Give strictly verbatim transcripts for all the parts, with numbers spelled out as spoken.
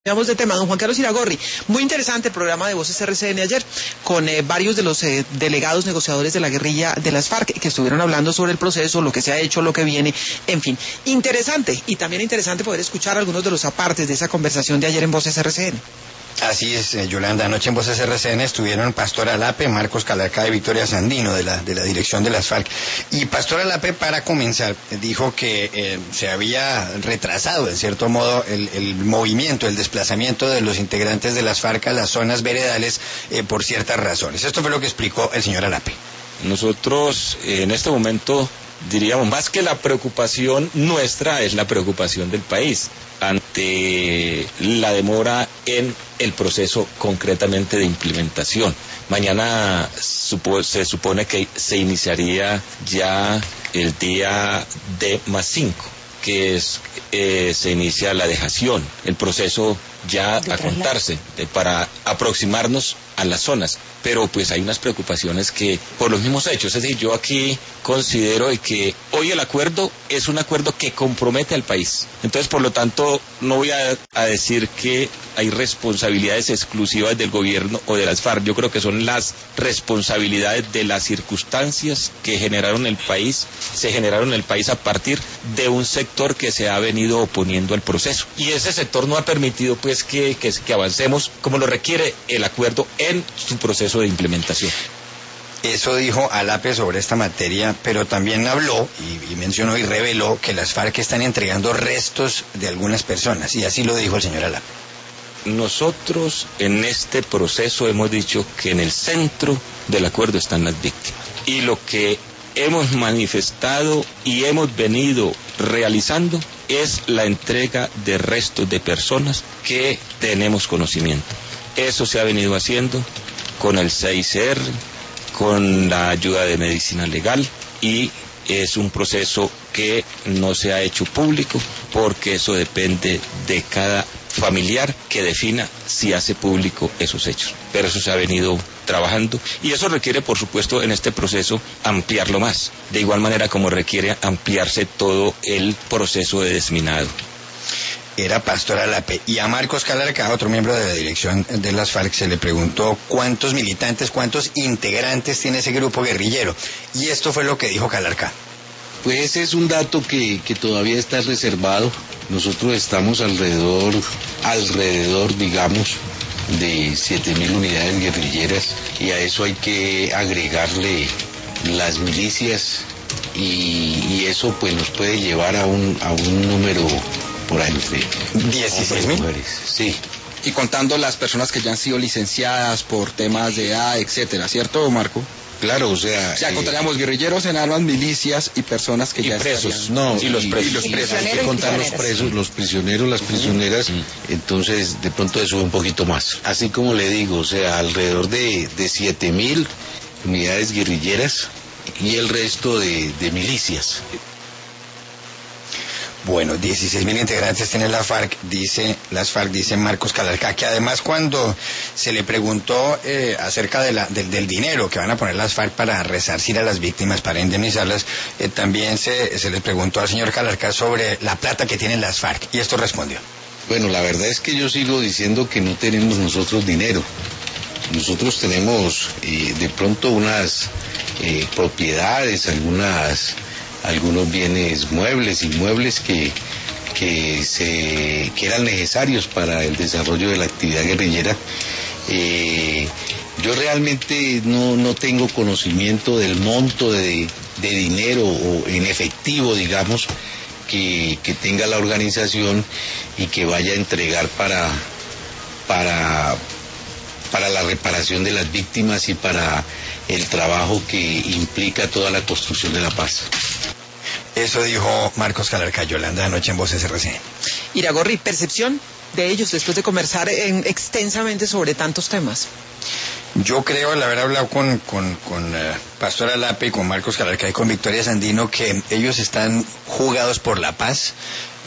Cambiamos de tema, don Juan Carlos Iragorri. Muy interesante el programa de Voces R C N ayer, con eh, varios de los eh, delegados negociadores de la guerrilla de las FARC, que estuvieron hablando sobre el proceso, lo que se ha hecho, lo que viene, en fin. Interesante, y también interesante poder escuchar algunos de los apartes de esa conversación de ayer en Voces R C N. Así es, eh, Yolanda. Anoche en Voces R C N estuvieron Pastor Alape, Marcos Calarcá y Victoria Sandino de la, de la dirección de las FARC. Y Pastor Alape, para comenzar, dijo que eh, se había retrasado, en cierto modo, el, el movimiento, el desplazamiento de los integrantes de las FARC a las zonas veredales eh, por ciertas razones. Esto fue lo que explicó el señor Alape. Nosotros, eh, en este momento, diríamos, más que la preocupación nuestra, es la preocupación del país ante la demora en el proceso concretamente de implementación. Mañana supo, se supone que se iniciaría ya el día D más cinco, que es, eh, se inicia la dejación, el proceso ya a contarse, eh, para aproximarnos a las zonas. Pero pues hay unas preocupaciones que por los mismos hechos, es decir, yo aquí considero que hoy el acuerdo es un acuerdo que compromete al país. Entonces, por lo tanto, no voy a, a decir que hay responsabilidades exclusivas del gobierno o de las FARC. Yo creo que son las responsabilidades de las circunstancias que generaron el país, se generaron en el país a partir de un sector que se ha venido oponiendo al proceso. Y ese sector no ha permitido pues que, que, que avancemos como lo requiere el acuerdo en su proceso de implementación. Eso dijo Alape sobre esta materia, pero también habló y, y mencionó y reveló que las FARC están entregando restos de algunas personas, y así lo dijo el señor Alape. Nosotros en este proceso hemos dicho que en el centro del acuerdo están las víctimas, y lo que hemos manifestado y hemos venido realizando es la entrega de restos de personas que tenemos conocimiento. Eso se ha venido haciendo con el C I C R, con la ayuda de medicina legal, y es un proceso que no se ha hecho público porque eso depende de cada familiar que defina si hace público esos hechos. Pero eso se ha venido trabajando y eso requiere, por supuesto, en este proceso ampliarlo más, de igual manera como requiere ampliarse todo el proceso de desminado. Era Pastor Alape. Y a Marcos Calarcá, otro miembro de la dirección de las FARC, se le preguntó cuántos militantes, cuántos integrantes tiene ese grupo guerrillero. Y esto fue lo que dijo Calarcá. Pues ese es un dato que, que todavía está reservado. Nosotros estamos alrededor, alrededor, digamos, de siete mil unidades guerrilleras, y a eso hay que agregarle las milicias, y, y eso pues nos puede llevar a un, a un número por ahí entre dieciséis mil. Sí. Y contando las personas que ya han sido licenciadas por temas de edad, etcétera, ¿cierto, Marco? Claro, o sea... O sea, eh, contaríamos guerrilleros en armas, milicias y personas que y ya presos, estarían... no, y los presos. Y los Y presos. Hay que prisioneros y contar los prisioneras. presos, los prisioneros, las prisioneras, Mm. entonces de pronto eso sube un poquito más. Así como le digo, o sea, alrededor de, de siete mil unidades guerrilleras y el resto de, de milicias. Bueno, dieciséis mil integrantes tiene la FARC, dice, las FARC, dice Marcos Calarcá, que además cuando se le preguntó eh, acerca de la, del, del dinero que van a poner las FARC para resarcir a las víctimas, para indemnizarlas, eh, también se, se le preguntó al señor Calarcá sobre la plata que tienen las FARC, y esto respondió. Bueno, la verdad es que yo sigo diciendo que no tenemos nosotros dinero. Nosotros tenemos eh, de pronto unas eh, propiedades, algunas... algunos bienes muebles, inmuebles que, que, se, que eran necesarios para el desarrollo de la actividad guerrillera. Eh, yo realmente no, no tengo conocimiento del monto de, de dinero o en efectivo, digamos, que, que tenga la organización y que vaya a entregar para, para, para la reparación de las víctimas y para el trabajo que implica toda la construcción de la paz. Eso dijo Marcos Calarcá, Yolanda, anoche en Voces R C N. Iragorri, percepción de ellos después de conversar en, extensamente sobre tantos temas. Yo creo, al haber hablado con, con, con uh, Pastor Alape y con Marcos Calarcá y con Victoria Sandino, que ellos están jugados por la paz.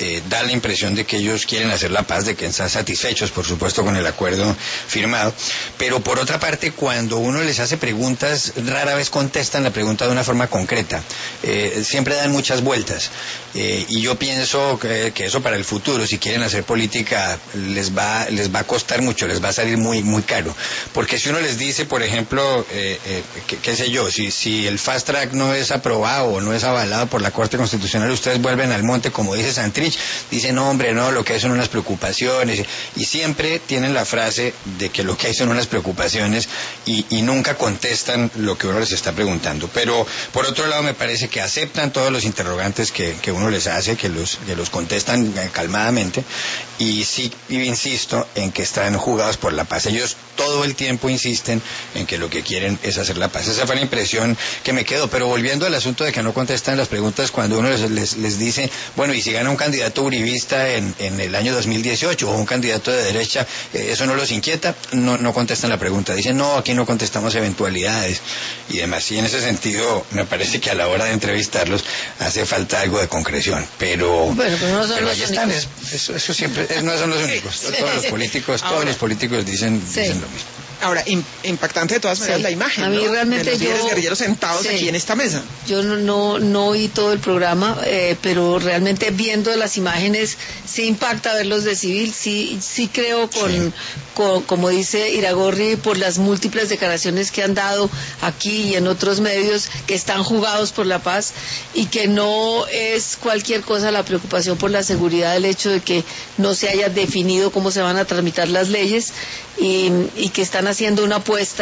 eh, da la impresión de que ellos quieren hacer la paz, de que están satisfechos, por supuesto, con el acuerdo firmado. Pero por otra parte, cuando uno les hace preguntas, rara vez contestan la pregunta de una forma concreta. Eh, siempre dan muchas vueltas. Eh, y yo pienso que, que eso para el futuro, si quieren hacer política, les va, les va a costar mucho, les va a salir muy, muy caro. Porque si uno les dice, por ejemplo, eh, eh, qué, qué sé yo, si, si el fast track no es aprobado o no es avalado por la Corte Constitucional, ustedes vuelven al monte, como dice Santrich, dicen, no, hombre, no, lo que hay son unas preocupaciones, y siempre tienen la frase de que lo que hay son unas preocupaciones, y, y nunca contestan lo que uno les está preguntando. Pero, por otro lado, me parece que aceptan todos los interrogantes que, que uno les hace, que los, que los contestan calmadamente, y sí, y insisto en que están jugados por la paz. Ellos todo el tiempo insisten en que lo que quieren es hacer la paz. Esa fue la impresión que me quedó. Pero volviendo al asunto de que no contestan las preguntas, cuando uno les, les, les dice, bueno, y si gana un candidato uribista en, en el año dos mil dieciocho o un candidato de derecha, eh, ¿eso no los inquieta? No, no contestan la pregunta. Dicen, no, aquí no contestamos eventualidades y demás. Y en ese sentido, me parece que a la hora de entrevistarlos hace falta algo de concreción. Pero, bueno, pero no son pero los ahí únicos. están. Es, eso, eso siempre, es, no son los únicos. Todos los políticos, todos Ahora, los políticos dicen, sí. dicen lo mismo. Ahora, im- impactante de todas maneras Sí. la imagen, A mí ¿no? realmente de los líderes yo- guerrilleros sentados sí. aquí en esta mesa. Yo no, no, no oí todo el programa, eh, pero realmente viendo las imágenes sí impacta verlos de civil, sí, sí creo con, Sí. con, como dice Iragorri, por las múltiples declaraciones que han dado aquí y en otros medios, que están jugados por la paz y que no es cualquier cosa la preocupación por la seguridad, el hecho de que no se haya definido cómo se van a tramitar las leyes y, y que están haciendo una apuesta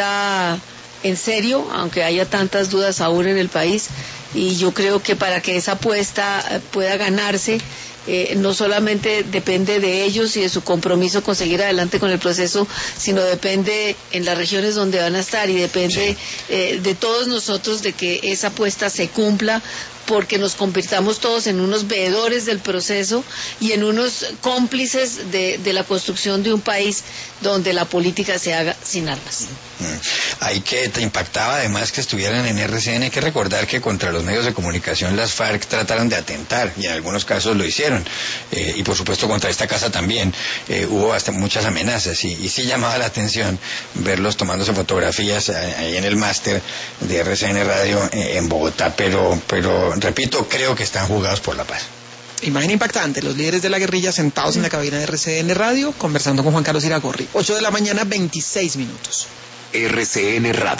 en serio, aunque haya tantas dudas aún en el país, y yo creo que para que esa apuesta eh, pueda ganarse, eh, no solamente depende de ellos y de su compromiso con seguir adelante con el proceso, sino depende en las regiones donde van a estar y depende eh, de todos nosotros de que esa apuesta se cumpla, porque nos convirtamos todos en unos veedores del proceso y en unos cómplices de, de la construcción de un país donde la política se haga sin armas. Mm. Hay que, te impactaba además que estuvieran en R C N. Hay que recordar que contra los medios de comunicación las FARC trataron de atentar y en algunos casos lo hicieron. Eh, y por supuesto contra esta casa también. Eh, hubo hasta muchas amenazas y, y sí llamaba la atención verlos tomándose fotografías ahí en el máster de R C N Radio eh, en Bogotá, pero, pero repito, creo que están jugados por la paz. Imagen impactante, los líderes de la guerrilla sentados en la cabina de R C N Radio conversando con Juan Carlos Iragorri. ocho de la mañana, veintiséis minutos. R C N Radio.